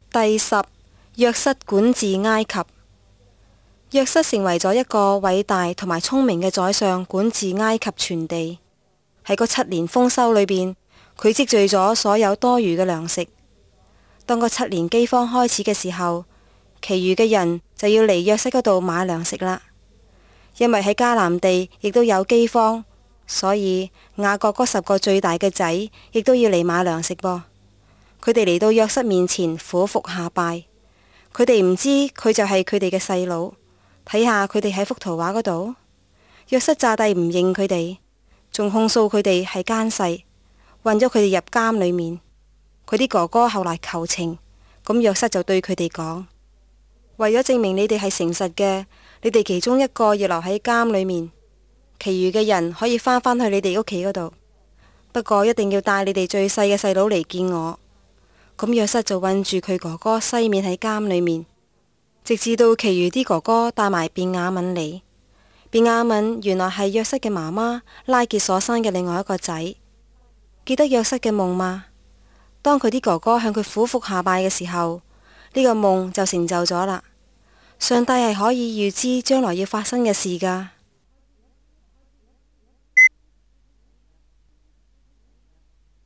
第10，約瑟管治埃及。約瑟成為咗一個偉大同埋聰明嘅宰相，管治埃及全地。喺嗰7年豐收裏邊，佢積聚咗所有多餘嘅糧食。當嗰7年饑荒開始嘅時候，其餘嘅人就要嚟約瑟嗰度買糧食啦。因為喺迦南地亦都有饑荒，所以雅各嗰10個最大嘅仔亦都要嚟買糧食噃。佢哋嚟到約瑟面前俯伏下拜，佢哋唔知佢就係佢哋嘅細佬。睇下佢哋喺幅圖畫嗰度，約瑟詐帝唔認佢哋，仲控訴佢哋係奸細，混咗佢哋入監裏面。佢啲哥哥後來求情，咁約瑟就對佢哋講：為咗證明你哋係誠實嘅，你哋其中一個要留喺監裏面，其餘嘅人可以返返去你哋屋企嗰度，不過一定要帶你哋最細嘅細佬嚟見我。咁約瑟就韞住佢哥哥西面喺監裏面，直至到其餘啲哥哥帶埋便雅憫嚟。便雅憫原來係約瑟嘅媽媽拉結所生嘅另外一個仔。記得約瑟嘅夢嗎？當佢啲哥哥向佢俯伏下拜嘅時候，呢個夢就成就咗啦。上帝係可以預知將來要發生嘅事噶。